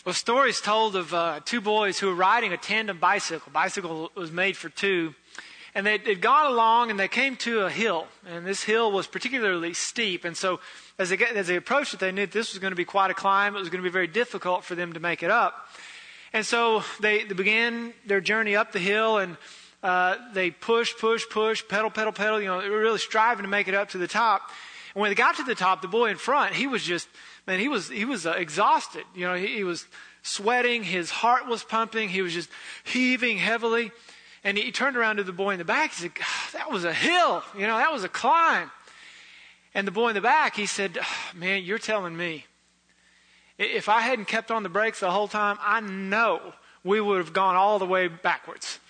Well, stories told of two boys who were riding a tandem bicycle. Bicycle was made for two. And they'd gone along and they came to a hill. And this hill was particularly steep. And so as they approached it, they knew this was going to be quite a climb. It was going to be very difficult for them to make it up. And so they began their journey up the hill, and they push, pedal, they were really striving to make it up to the top. And when they got to the top, the boy in front, he was exhausted. He was sweating, his heart was pumping, he was just heaving heavily. And he turned around to the boy in the back. He said, "That was a hill, that was a climb." And the boy in the back, he said, "Man, you're telling me. If I hadn't kept on the brakes the whole time, I know we would have gone all the way backwards."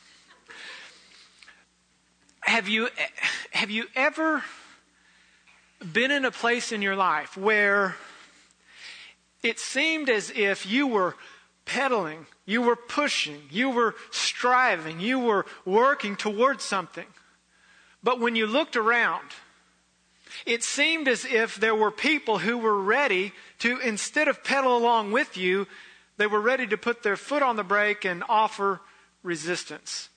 Have you ever been in a place in your life where it seemed as if you were pedaling, you were pushing, you were striving, you were working towards something, but when you looked around, it seemed as if there were people who were ready to, instead of pedal along with you, they were ready to put their foot on the brake and offer resistance?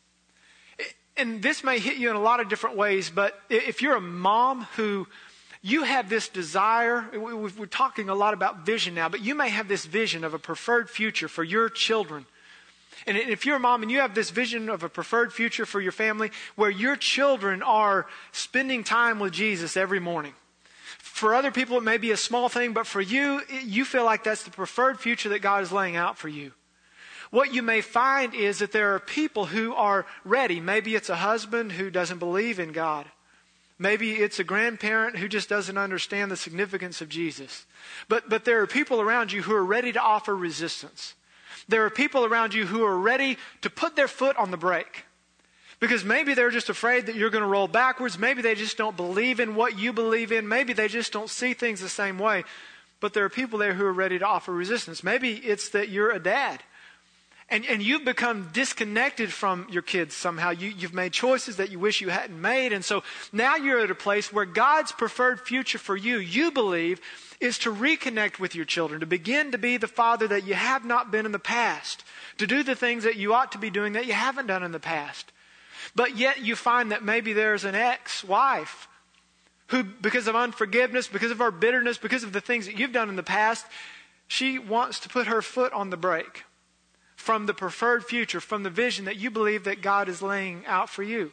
And this may hit you in a lot of different ways, but if you're a mom who you have this desire, we're talking a lot about vision now, but you may have this vision of a preferred future for your children. And if you're a mom and you have this vision of a preferred future for your family where your children are spending time with Jesus every morning. For other people, it may be a small thing, but for you, you feel like that's the preferred future that God is laying out for you. What you may find is that there are people who are ready. Maybe it's a husband who doesn't believe in God. Maybe it's a grandparent who just doesn't understand the significance of Jesus. But there are people around you who are ready to offer resistance. There are people around you who are ready to put their foot on the brake. Because maybe they're just afraid that you're going to roll backwards. Maybe they just don't believe in what you believe in. Maybe they just don't see things the same way. But there are people there who are ready to offer resistance. Maybe it's that you're a dad. And you've become disconnected from your kids somehow. You've made choices that you wish you hadn't made. And so now you're at a place where God's preferred future for you, you believe, is to reconnect with your children, to begin to be the father that you have not been in the past, to do the things that you ought to be doing that you haven't done in the past. But yet you find that maybe there's an ex-wife who, because of unforgiveness, because of our bitterness, because of the things that you've done in the past, she wants to put her foot on the brake from the preferred future, from the vision that you believe that God is laying out for you.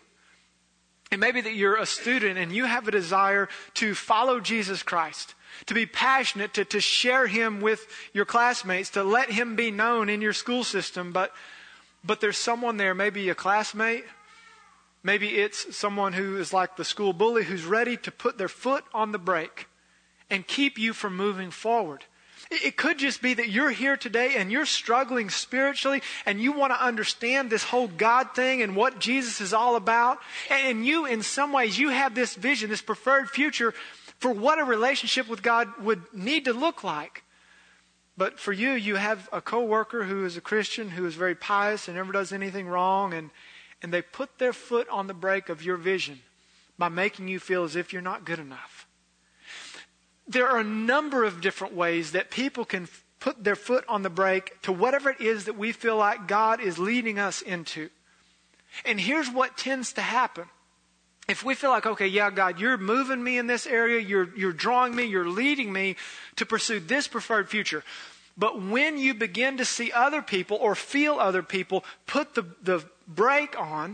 And maybe that you're a student and you have a desire to follow Jesus Christ, to be passionate, to share Him with your classmates, to let Him be known in your school system. But there's someone there, maybe a classmate, maybe it's someone who is like the school bully who's ready to put their foot on the brake and keep you from moving forward. It could just be that you're here today and you're struggling spiritually and you want to understand this whole God thing and what Jesus is all about. And you, in some ways, you have this vision, this preferred future for what a relationship with God would need to look like. But for you, you have a coworker who is a Christian, who is very pious and never does anything wrong. And they put their foot on the brake of your vision by making you feel as if you're not good enough. There are a number of different ways that people can put their foot on the brake to whatever it is that we feel like God is leading us into. And here's what tends to happen. If we feel like, okay, yeah, God, you're moving me in this area, you're drawing me, you're leading me to pursue this preferred future. But when you begin to see other people or feel other people put the brake on,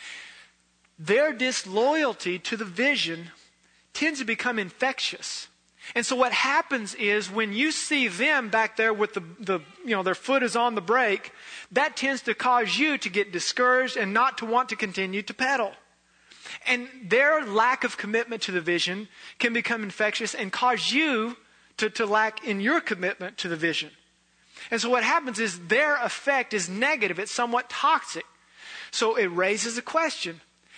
their disloyalty to the vision tends to become infectious. And so what happens is when you see them back there with their foot is on the brake, that tends to cause you to get discouraged and not to want to continue to pedal. And their lack of commitment to the vision can become infectious and cause you to lack in your commitment to the vision. And so what happens is their effect is negative. It's somewhat toxic. So it raises a question.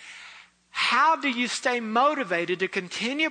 How do you stay motivated to continue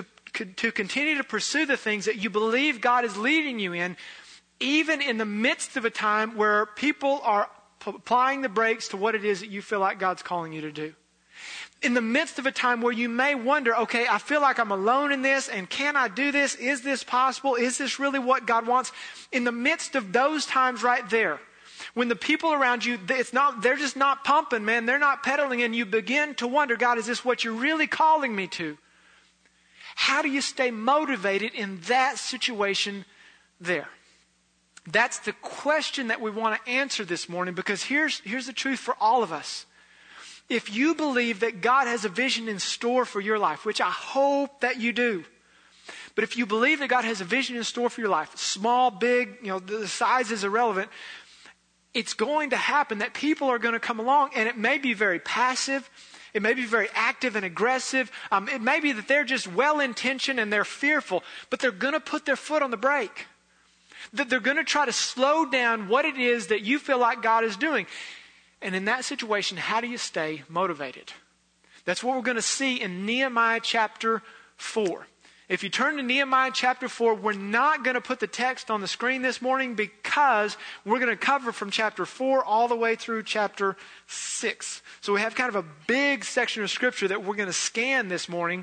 to pursue the things that you believe God is leading you in, even in the midst of a time where people are applying the brakes to what it is that you feel like God's calling you to do? in the midst of a time where you may wonder, okay, I feel like I'm alone in this, and can I do this? Is this possible? Is this really what God wants? In the midst of those times right there, when the people around you, they're just not pumping, man. They're not pedaling, and you begin to wonder, God, is this what you're really calling me to? How do you stay motivated in that situation there? That's the question that we want to answer this morning, because here's the truth for all of us. If you believe that God has a vision in store for your life, which I hope that you do, but if you believe that God has a vision in store for your life, small, big, the size is irrelevant, it's going to happen that people are going to come along, and it may be very passive. It may be very active and aggressive. It may be that they're just well-intentioned and they're fearful, but they're going to put their foot on the brake. That they're going to try to slow down what it is that you feel like God is doing. And in that situation, how do you stay motivated? That's what we're going to see in Nehemiah chapter 4. If you turn to Nehemiah chapter 4, we're not going to put the text on the screen this morning because we're going to cover from chapter 4 all the way through chapter 6. So we have kind of a big section of scripture that we're going to scan this morning,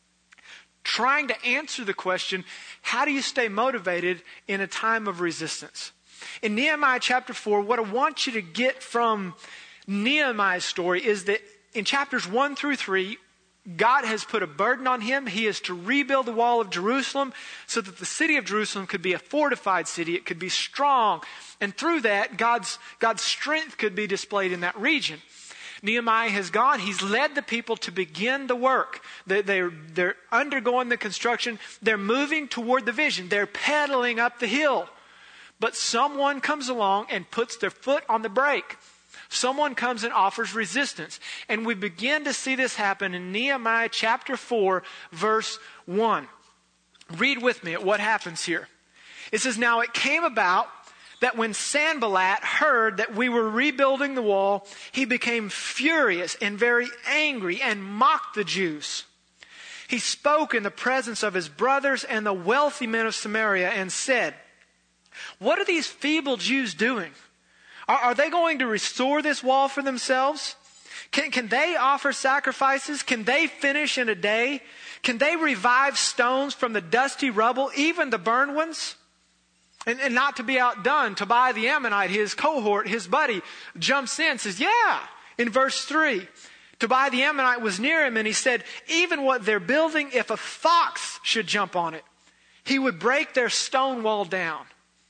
trying to answer the question, how do you stay motivated in a time of resistance? In Nehemiah chapter 4, what I want you to get from Nehemiah's story is that in chapters 1 through 3, God has put a burden on him. He is to rebuild the wall of Jerusalem so that the city of Jerusalem could be a fortified city. It could be strong. And through that, God's strength could be displayed in that region. Nehemiah has gone. He's led the people to begin the work. They're undergoing the construction. They're moving toward the vision. They're pedaling up the hill. But someone comes along and puts their foot on the brake. Someone comes and offers resistance. And we begin to see this happen in Nehemiah chapter 4, verse 1. Read with me at what happens here. It says, "Now it came about that when Sanballat heard that we were rebuilding the wall, he became furious and very angry and mocked the Jews. He spoke in the presence of his brothers and the wealthy men of Samaria and said, 'What are these feeble Jews doing? Are they going to restore this wall for themselves? Can they offer sacrifices? Can they finish in a day? Can they revive stones from the dusty rubble, even the burned ones?' And not to be outdone, Tobiah the Ammonite, his cohort, his buddy, jumps in and says, yeah, in verse 3, Tobiah the Ammonite was near him and he said, 'Even what they're building, if a fox should jump on it, he would break their stone wall down.'"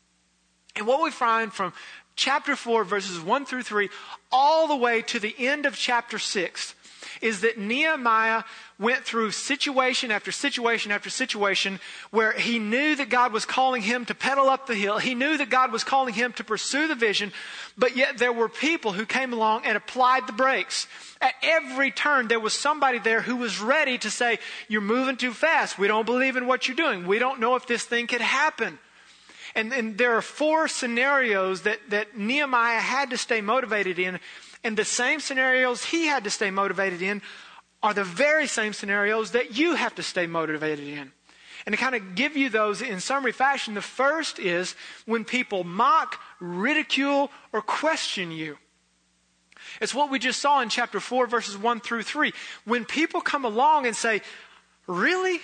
And what we find from chapter 4, verses 1 through 3, all the way to the end of chapter 6, is that Nehemiah went through situation after situation after situation where he knew that God was calling him to pedal up the hill. He knew that God was calling him to pursue the vision, but yet there were people who came along and applied the brakes. At every turn, there was somebody there who was ready to say, "You're moving too fast. We don't believe in what you're doing. We don't know if this thing could happen." And there are 4 scenarios that Nehemiah had to stay motivated in. And the same scenarios he had to stay motivated in are the very same scenarios that you have to stay motivated in. And to kind of give you those in summary fashion, the first is when people mock, ridicule, or question you. It's what we just saw in chapter 4, verses 1 through 3. When people come along and say, "Really?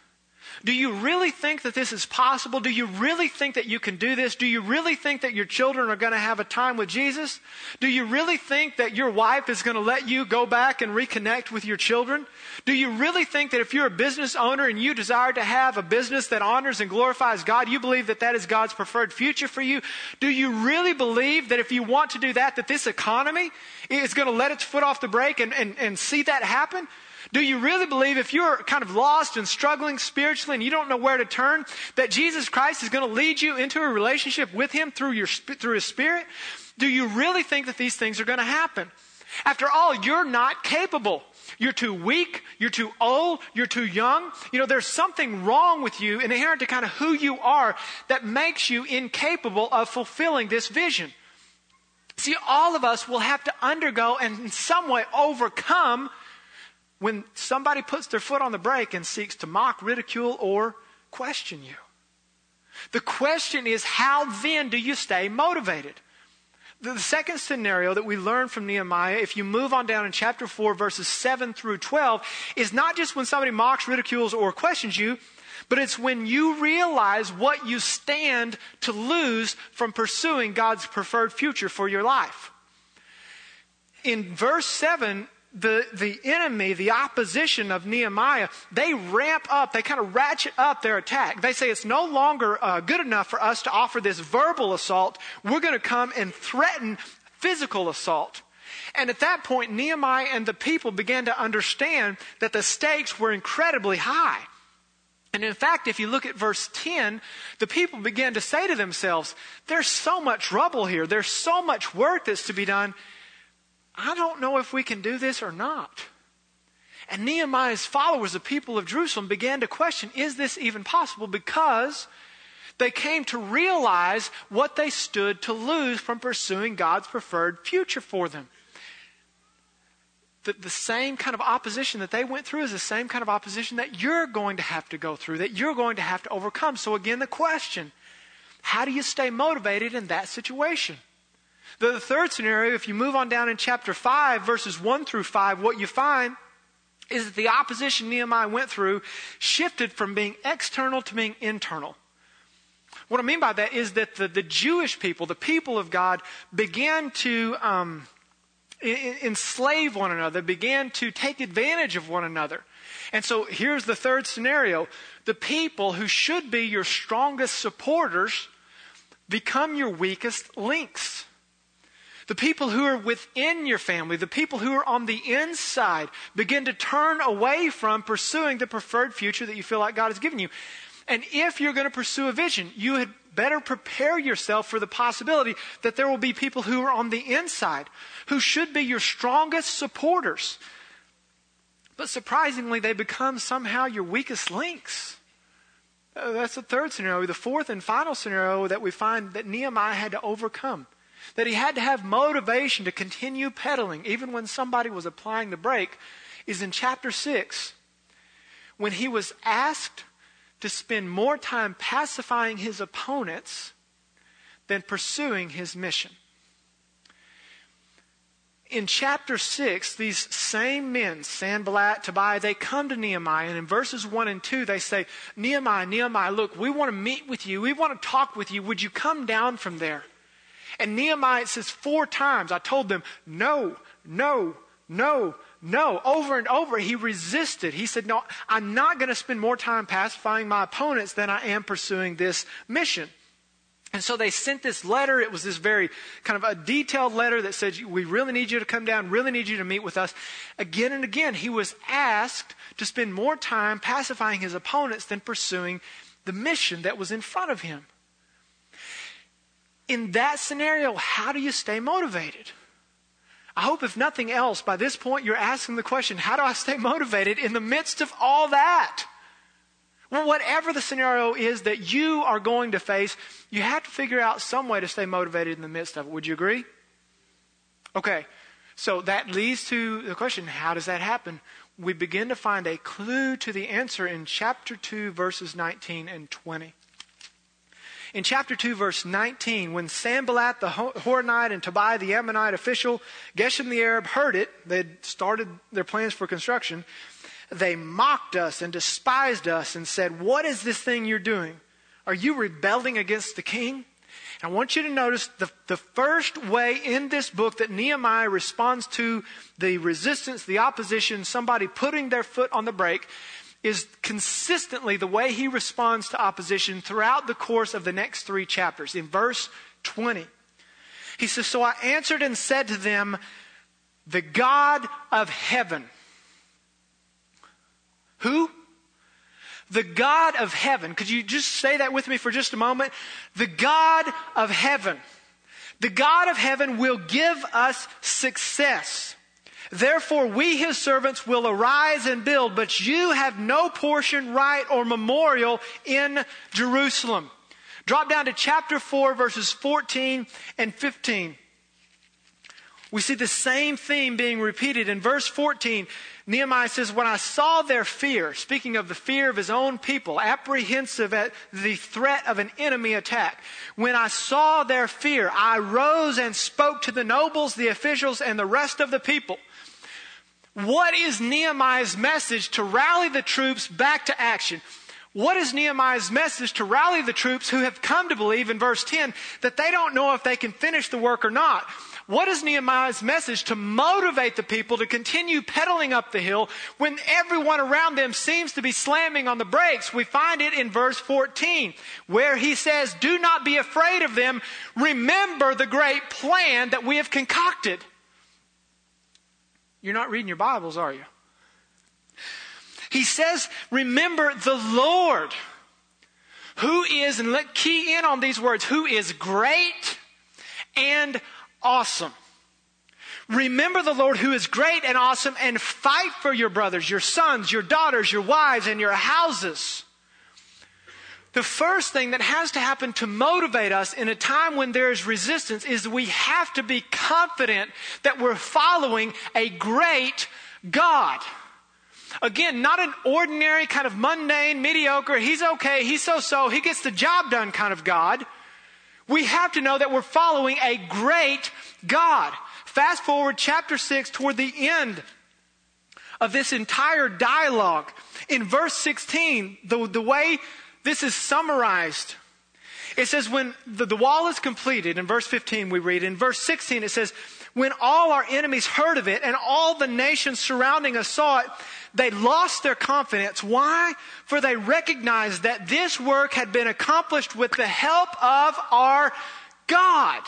Do you really think that this is possible? Do you really think that you can do this? Do you really think that your children are going to have a time with Jesus? Do you really think that your wife is going to let you go back and reconnect with your children? Do you really think that if you're a business owner and you desire to have a business that honors and glorifies God, you believe that that is God's preferred future for you? Do you really believe that if you want to do that, that this economy is going to let its foot off the brake and see that happen? Do you really believe if you're kind of lost and struggling spiritually and you don't know where to turn, that Jesus Christ is going to lead you into a relationship with Him through His Spirit? Do you really think that these things are going to happen? After all, you're not capable. You're too weak. You're too old. You're too young. There's something wrong with you inherent to kind of who you are that makes you incapable of fulfilling this vision. See, all of us will have to undergo and in some way overcome when somebody puts their foot on the brake and seeks to mock, ridicule, or question you. The question is, how then do you stay motivated? The second scenario that we learn from Nehemiah, if you move on down in chapter 4, verses 7 through 12, is not just when somebody mocks, ridicules, or questions you, but it's when you realize what you stand to lose from pursuing God's preferred future for your life. In verse 7, the enemy, the opposition of Nehemiah, they ramp up, they kind of ratchet up their attack. They say it's no longer good enough for us to offer this verbal assault. We're going to come and threaten physical assault. And at that point, Nehemiah and the people began to understand that the stakes were incredibly high. And in fact, if you look at verse 10, the people began to say to themselves, there's so much rubble here. There's so much work that's to be done. I don't know if we can do this or not. And Nehemiah's followers, the people of Jerusalem, began to question, is this even possible? Because they came to realize what they stood to lose from pursuing God's preferred future for them. The same kind of opposition that they went through is the same kind of opposition that you're going to have to go through, that you're going to have to overcome. So again, the question, how do you stay motivated in that situation? The third scenario, if you move on down in chapter 5, verses 1 through 5, what you find is that the opposition Nehemiah went through shifted from being external to being internal. What I mean by that is that the Jewish people, the people of God, began to enslave one another, began to take advantage of one another. And so here's the third scenario. The people who should be your strongest supporters become your weakest links. The people who are within your family, the people who are on the inside, begin to turn away from pursuing the preferred future that you feel like God has given you. And if you're going to pursue a vision, you had better prepare yourself for the possibility that there will be people who are on the inside, who should be your strongest supporters. But surprisingly, they become somehow your weakest links. That's the third scenario. The fourth and final scenario that we find that Nehemiah had to overcome, that he had to have motivation to continue pedaling even when somebody was applying the brake, is in chapter 6, when he was asked to spend more time pacifying his opponents than pursuing his mission. In chapter 6, these same men, Sanballat, Tobiah, they come to Nehemiah, and in verses 1 and 2 they say, Nehemiah, look, we want to meet with you. We want to talk with you. Would you come down from there? And Nehemiah, it says 4 times, I told them, no, no, no, no. Over and over, he resisted. He said, no, I'm not going to spend more time pacifying my opponents than I am pursuing this mission. And so they sent this letter. It was this very kind of a detailed letter that said, we really need you to come down, really need you to meet with us. Again and again, he was asked to spend more time pacifying his opponents than pursuing the mission that was in front of him. In that scenario, how do you stay motivated? I hope if nothing else, by this point, you're asking the question, how do I stay motivated in the midst of all that? Well, whatever the scenario is that you are going to face, you have to figure out some way to stay motivated in the midst of it. Would you agree? Okay, so that leads to the question, how does that happen? We begin to find a clue to the answer in chapter 2, verses 19 and 20. In chapter 2, verse 19, when Sanballat the Horonite and Tobiah the Ammonite official, Geshem the Arab heard it, they had started their plans for construction, they mocked us and despised us and said, what is this thing you're doing? Are you rebelling against the king? And I want you to notice the first way in this book that Nehemiah responds to the resistance, the opposition, somebody putting their foot on the brake, is consistently the way he responds to opposition throughout the course of the next 3 chapters. In verse 20, he says, so I answered and said to them, the God of heaven. Who? The God of heaven. Could you just say that with me for just a moment? The God of heaven. The God of heaven will give us success. Therefore, we, his servants, will arise and build, but you have no portion, right, or memorial in Jerusalem. Drop down to chapter 4, verses 14 and 15. We see the same theme being repeated. In verse 14, Nehemiah says, when I saw their fear, speaking of the fear of his own people, apprehensive at the threat of an enemy attack, when I saw their fear, I rose and spoke to the nobles, the officials, and the rest of the people. What is Nehemiah's message to rally the troops back to action? What is Nehemiah's message to rally the troops who have come to believe in verse 10 that they don't know if they can finish the work or not? What is Nehemiah's message to motivate the people to continue pedaling up the hill when everyone around them seems to be slamming on the brakes? We find it in verse 14 where he says, do not be afraid of them. Remember the great plan that we have concocted. You're not reading your Bibles, are you? He says, remember the Lord, who is, and let key in on these words, who is great and awesome. Remember the Lord who is great and awesome, and fight for your brothers, your sons, your daughters, your wives, and your houses. The first thing that has to happen to motivate us in a time when there is resistance is we have to be confident that we're following a great God. Again, not an ordinary kind of mundane, mediocre, he's okay, he's so-so, he gets the job done kind of God. We have to know that we're following a great God. Fast forward chapter 6 toward the end of this entire dialogue. In verse 16, the way this is summarized, it says when the wall is completed, in verse 15 we read, in verse 16 it says, when all our enemies heard of it and all the nations surrounding us saw it, they lost their confidence. Why? For they recognized that this work had been accomplished with the help of our God.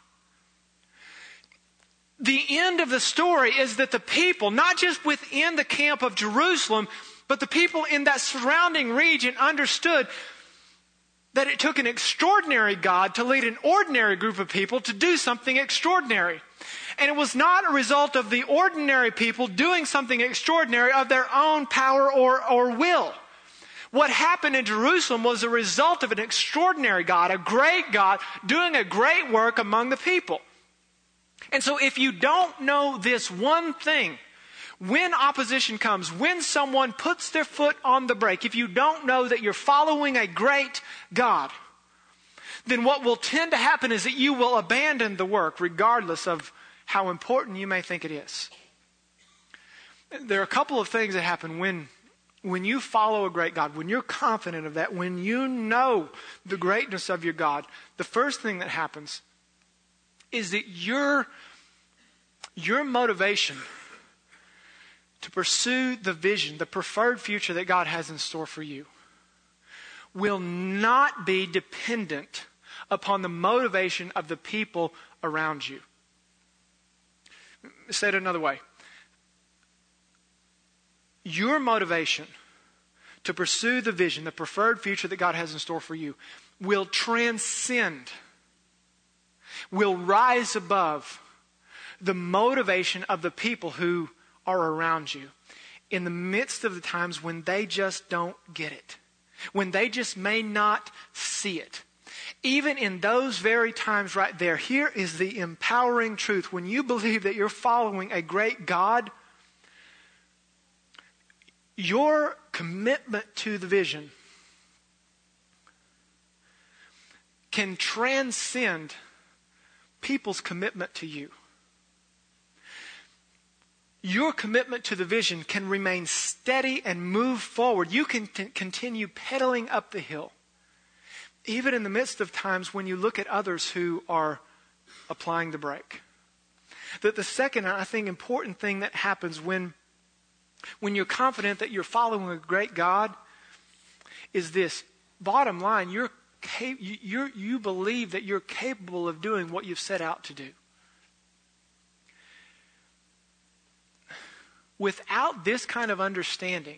The end of the story is that the people, not just within the camp of Jerusalem, but the people in that surrounding region understood that it took an extraordinary God to lead an ordinary group of people to do something extraordinary. And it was not a result of the ordinary people doing something extraordinary of their own power or will. What happened in Jerusalem was a result of an extraordinary God, a great God, doing a great work among the people. And so if you don't know this one thing, when opposition comes, when someone puts their foot on the brake, if you don't know that you're following a great God, then what will tend to happen is that you will abandon the work regardless of how important you may think it is. There are a couple of things that happen when you follow a great God, when you're confident of that, when you know the greatness of your God. The first thing that happens is that your motivation to pursue the vision, the preferred future that God has in store for you, will not be dependent upon the motivation of the people around you. Say it another way. Your motivation to pursue the vision, the preferred future that God has in store for you, will transcend, will rise above the motivation of the people who are around you in the midst of the times when they just don't get it, when they just may not see it. Even in those very times right there, here is the empowering truth. When you believe that you're following a great God, your commitment to the vision can transcend people's commitment to you. Your commitment to the vision can remain steady and move forward. You can continue pedaling up the hill, even in the midst of times when you look at others who are applying the brake. That the second, I think, important thing that happens when you're confident that you're following a great God is this. Bottom line, you believe that you're capable of doing what you've set out to do. Without this kind of understanding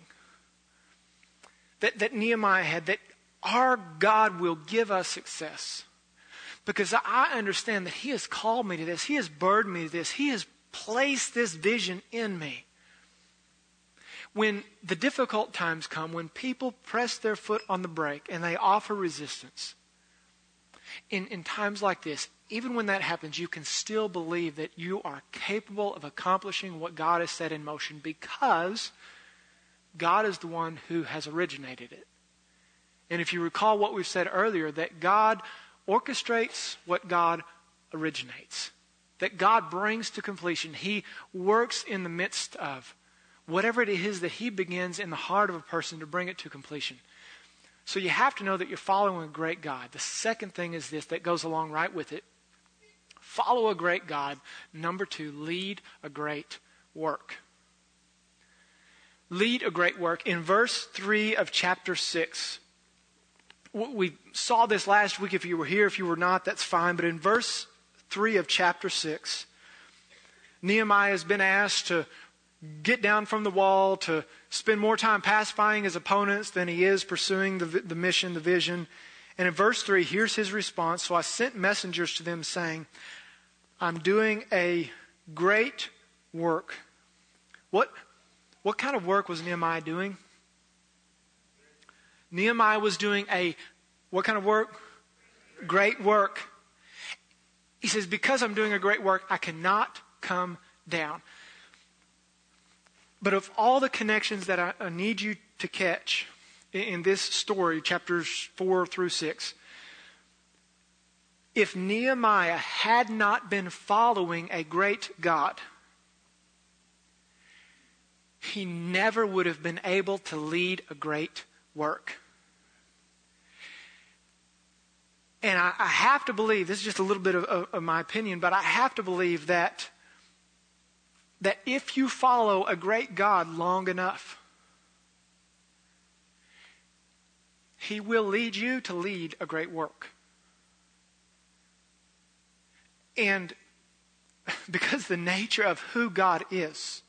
that Nehemiah had, that our God will give us success, because I understand that He has called me to this. He has burdened me to this. He has placed this vision in me. When the difficult times come, when people press their foot on the brake and they offer resistance, in times like this, even when that happens, you can still believe that you are capable of accomplishing what God has set in motion because God is the one who has originated it. And if you recall what we've said earlier, that God orchestrates what God originates. That God brings to completion. He works in the midst of whatever it is that he begins in the heart of a person to bring it to completion. So you have to know that you're following a great God. The second thing is this that goes along right with it. Follow a great God. Number 2, lead a great work. Lead a great work. In verse 3 of chapter 6, we saw this last week. If you were here, if you were not, that's fine. But in verse 3 of chapter 6, Nehemiah has been asked to get down from the wall, to spend more time pacifying his opponents than he is pursuing the mission, the vision. And in verse 3, here's his response. So I sent messengers to them saying, I'm doing a great work. What kind of work was Nehemiah doing? Nehemiah was doing what kind of work? Great work. He says, because I'm doing a great work, I cannot come down. But of all the connections that I need you to catch in this story, chapters 4 through 6, if Nehemiah had not been following a great God, he never would have been able to lead a great work. And I have to believe, this is just a little bit of my opinion, but I have to believe that if you follow a great God long enough, he will lead you to lead a great work. And because the nature of who God is,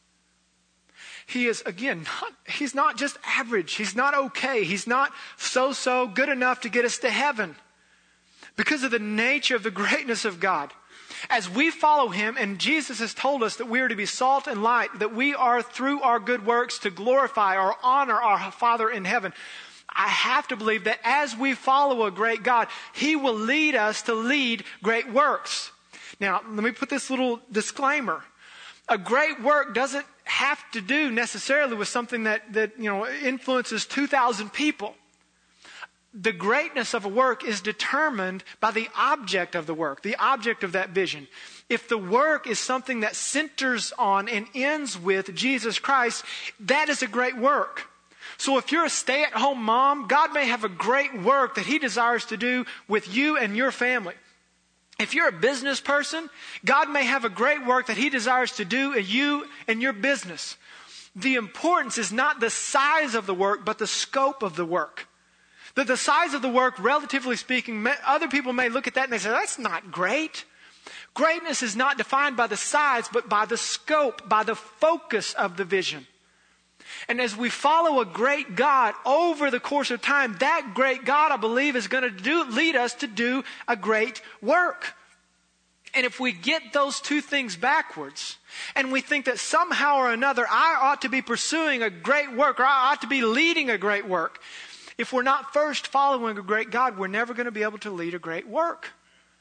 he is, again, he's not just average. He's not okay. He's not so good enough to get us to heaven. Because of the nature of the greatness of God. As we follow him, and Jesus has told us that we are to be salt and light, that we are through our good works to glorify or honor our Father in heaven. I have to believe that as we follow a great God, he will lead us to lead great works. Now, let me put this little disclaimer. A great work doesn't have to do necessarily with something that influences 2,000 people. The greatness of a work is determined by the object of the work, the object of that vision. If the work is something that centers on and ends with Jesus Christ, that is a great work. So if you're a stay-at-home mom, God may have a great work that he desires to do with you and your family. If you're a business person, God may have a great work that he desires to do in you and your business. The importance is not the size of the work, but the scope of the work. The size of the work, relatively speaking, other people may look at that and they say, that's not great. Greatness is not defined by the size, but by the scope, by the focus of the vision. And as we follow a great God over the course of time, that great God, I believe, is going to lead us to do a great work. And if we get those two things backwards, and we think that somehow or another I ought to be pursuing a great work, or I ought to be leading a great work, if we're not first following a great God, we're never going to be able to lead a great work.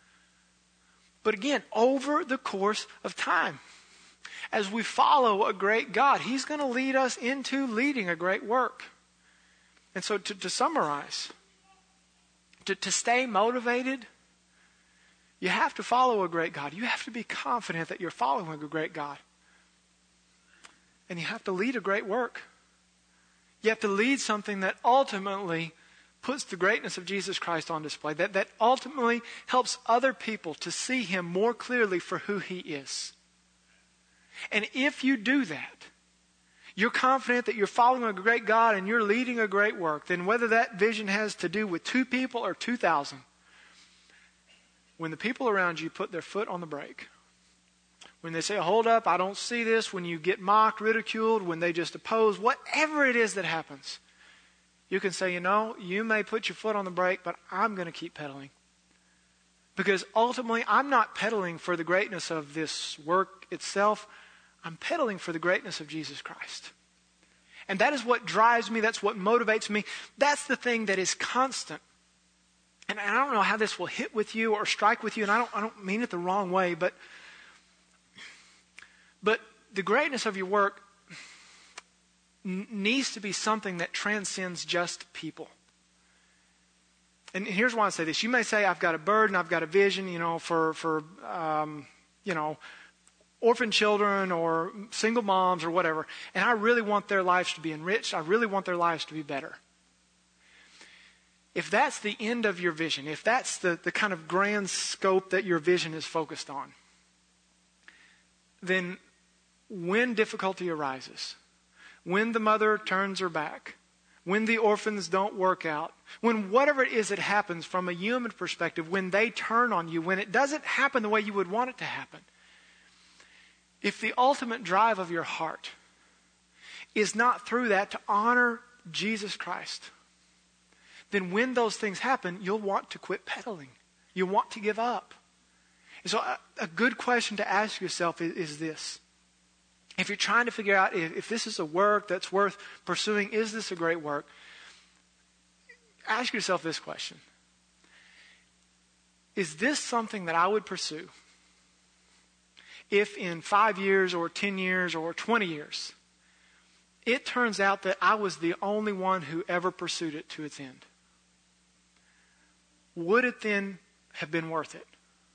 But again, over the course of time, as we follow a great God, he's going to lead us into leading a great work. And so to summarize, to stay motivated, you have to follow a great God. You have to be confident that you're following a great God. And you have to lead a great work. You have to lead something that ultimately puts the greatness of Jesus Christ on display, that ultimately helps other people to see him more clearly for who he is. And if you do that, you're confident that you're following a great God and you're leading a great work, then whether that vision has to do with 2 people or 2,000, when the people around you put their foot on the brake, when they say, hold up, I don't see this, when you get mocked, ridiculed, when they just oppose, whatever it is that happens, you can say, you may put your foot on the brake, but I'm going to keep pedaling. Because ultimately, I'm not pedaling for the greatness of this work itself. I'm pedaling for the greatness of Jesus Christ. And that is what drives me. That's what motivates me. That's the thing that is constant. and I don't know how this will hit with you or strike with you, and I don't mean it the wrong way, but the greatness of your work needs to be something that transcends just people. And here's why I say this. You may say, I've got a burden, I've got a vision, for orphan children or single moms or whatever, and I really want their lives to be enriched. I really want their lives to be better. If that's the end of your vision, if that's the kind of grand scope that your vision is focused on, then when difficulty arises, when the mother turns her back, when the orphans don't work out, when whatever it is that happens from a human perspective, when they turn on you, when it doesn't happen the way you would want it to happen, if the ultimate drive of your heart is not through that to honor Jesus Christ, then when those things happen, you'll want to quit pedaling. You'll want to give up. And so a good question to ask yourself is this. If you're trying to figure out if this is a work that's worth pursuing, is this a great work? Ask yourself this question. Is this something that I would pursue if in 5 years or 10 years or 20 years, it turns out that I was the only one who ever pursued it to its end? Would it then have been worth it?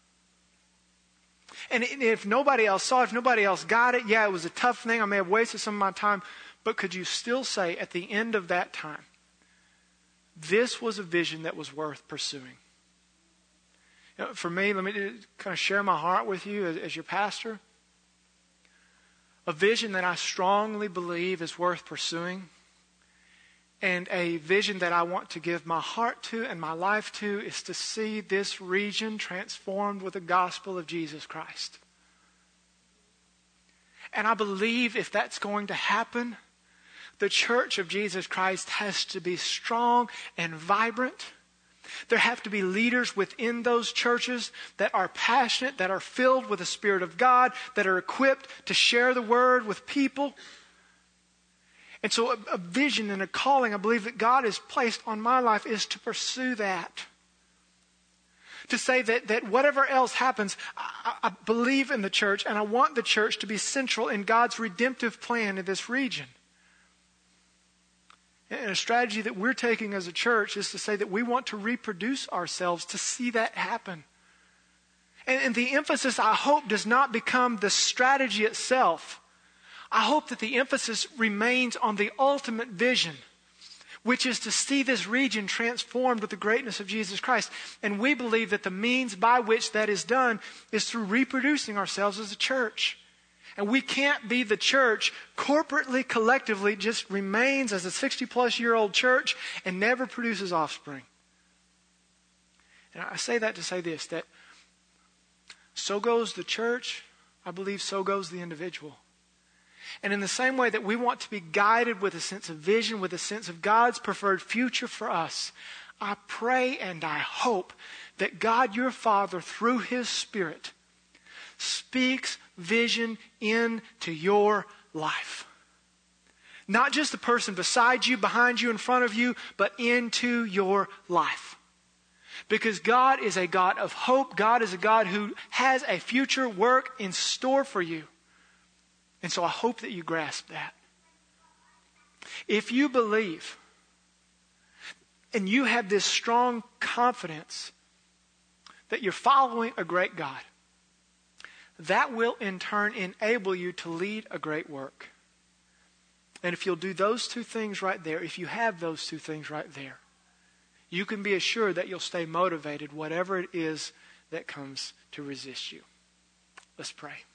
And if nobody else saw it, if nobody else got it, yeah, it was a tough thing. I may have wasted some of my time. But could you still say at the end of that time, this was a vision that was worth pursuing? For me, let me kind of share my heart with you as your pastor. A vision that I strongly believe is worth pursuing, and a vision that I want to give my heart to and my life to, is to see this region transformed with the gospel of Jesus Christ. And I believe if that's going to happen, the church of Jesus Christ has to be strong and vibrant. There have to be leaders within those churches that are passionate, that are filled with the Spirit of God, that are equipped to share the word with people. And so a vision and a calling I believe that God has placed on my life is to pursue that. To say that whatever else happens, I believe in the church, and I want the church to be central in God's redemptive plan in this region. And a strategy that we're taking as a church is to say that we want to reproduce ourselves to see that happen. And the emphasis, I hope, does not become the strategy itself. I hope that the emphasis remains on the ultimate vision, which is to see this region transformed with the greatness of Jesus Christ. And we believe that the means by which that is done is through reproducing ourselves as a church. And we can't be the church corporately, collectively, just remains as a 60-plus-year-old church and never produces offspring. And I say that to say this, that so goes the church, I believe so goes the individual. And in the same way that we want to be guided with a sense of vision, with a sense of God's preferred future for us, I pray and I hope that God, your Father, through His Spirit, speaks vision into your life. Not just the person beside you, behind you, in front of you, but into your life. Because God is a God of hope. God is a God who has a future work in store for you. And so I hope that you grasp that. If you believe and you have this strong confidence that you're following a great God, that will in turn enable you to lead a great work. And if you'll do those two things right there, if you have those two things right there, you can be assured that you'll stay motivated whatever it is that comes to resist you. Let's pray.